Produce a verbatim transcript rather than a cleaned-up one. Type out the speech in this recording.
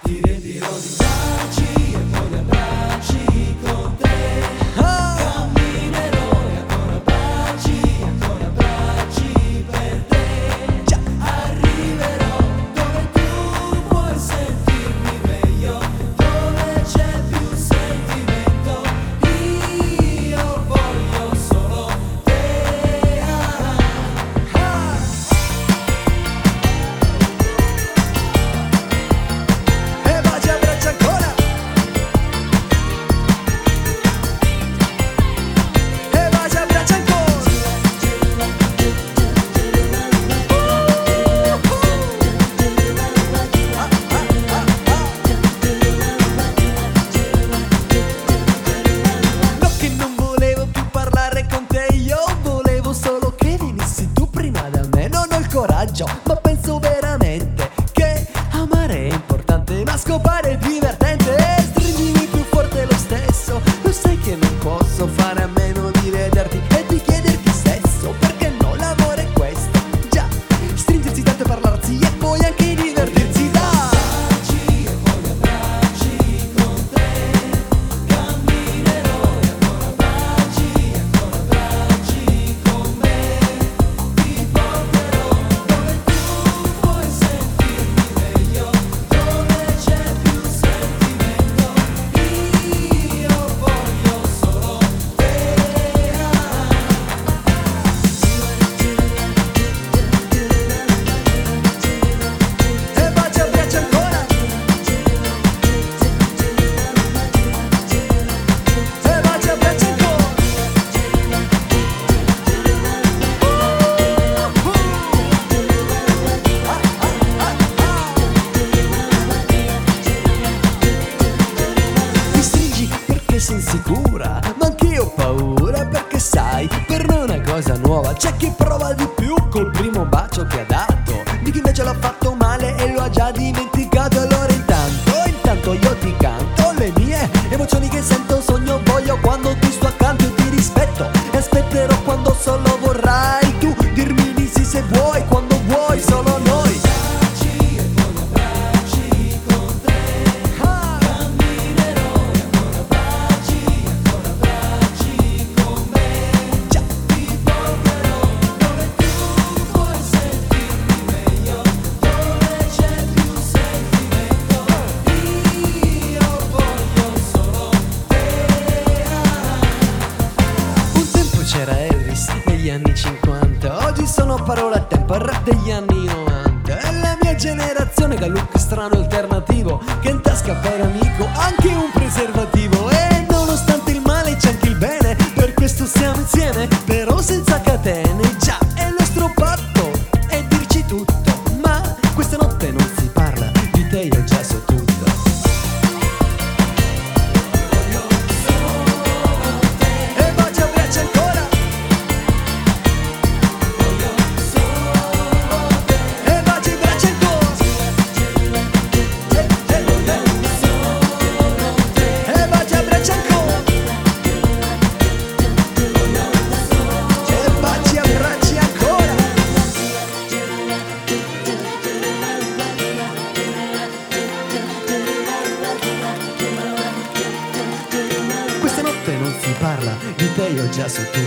Ti riempirò di baci e poi di abbracci con te. Camminerò e ancora baci, ancora baci per te. Già arriverò dove tu puoi sentirmi meglio, dove c'è più sentimento. Io voglio solo te. Ah, ah. E baci e abbracci ancora. E baci e abbracci ancora. Ah, ah, ah, ah. No, che non volevo più parlare con te, io volevo solo che venissi tu prima da me. Non ho il coraggio, ma penso veramente che amare è importante, ma scopare è divertente. Stringimi più forte lo stesso, lo sai che non posso fare a meno di vederti e di chiederti sesso, perché no, l'amore è questo. Già, stringersi tanto e parlarsi e poi anche divertirsi. Dai. Baci e poi abbracci con te. Camminerò e ancora baci, ancora baci con me. Ti porterò dove tu puoi sentirmi meglio, dove c'è più sentimento. Io voglio solo te. E baci e abbracci ancora. E baci e abbracci ancora. Mi stringi perché sei insicura, ma anch'io ho paura, perché sai, per noi è una cosa nuova. C'è chi prova di più col primo bacio che ha dato, di chi invece l'ha fatto male e lo ha già dimenticato. Allora intanto, intanto io ti canto le mie emozioni che sento, sogno, voglio quando ti sto accanto e ti rispetto. E aspetterò quando solo vorrai tu dirmi di sì se vuoi, quando vuoi, solo noi. Baci e poi abbracci con te. Camminerò e ancora baci, ancora baci con me. Già, ti porterò dove tu puoi sentirmi meglio, dove c'è più sentimento. Io voglio solo te. Un tempo c'era Elvis negli anni cinquanta, oggi sono parole a tempo, il rap degli anni novanta. È la mia generazione che ha look strano e alternativo, che in tasca per amico anche un preservativo. E nonostante il male c'è anche il bene, per questo siamo insieme, però senza catene. Già, è il nostro patto, e dirci tutto, ma questa notte non si parla di te, io già so tutto. E baci e abbracci ancora. E baci e abbracci ancora. E baci e abbracci ancora. E baci e abbracci ancora. Questa notte non si parla di te, io già so tutto.